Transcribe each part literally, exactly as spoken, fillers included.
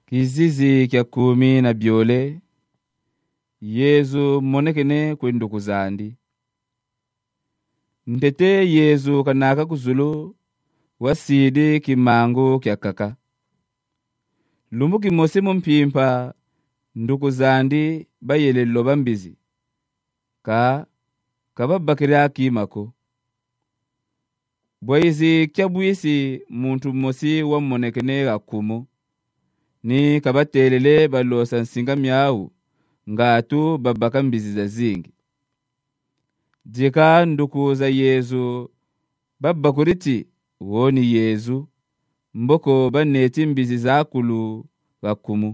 Kizizi kya kumi na byole, Yezu monekene kwenduku zandi. Ndete Yezu kanaka kuzulu, wasidi kimangu kya kaka. Lumbu kimosi mumpimpa, nduku zandi bayele loba mbizi. Ka, kababakira kimako. Bwaizi kyabuisi muntu mosi wa monekene gakumu. Ni kabatelele balosa nsinga miau, ngatu babaka mbizi za zingi. Jika nduku za Yezu, babakuriti woni Yezu, mboko baneti mbizi za kulu gakumu.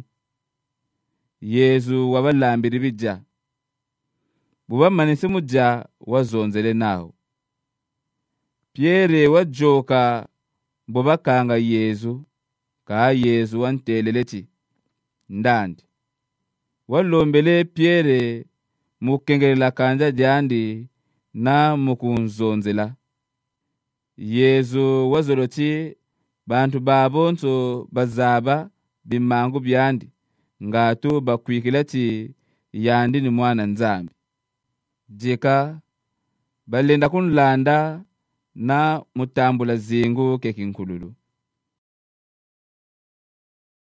Yezu wabalambiri bija. Buba manisi muja wazonzele nao. Pierre wajoka buba kanga Yezu, ka Yezu wanteleleti. Ndandi. Walombele Pierre mukengelela kanja jandi na mukunzonzela. Yezu wazoloti bantu babonso bazaba bimangu byandi, ngatu bakwikilati yandi ni mwana nzambi. Jika balenda kunlanda na mutambula zingu kekinkululu.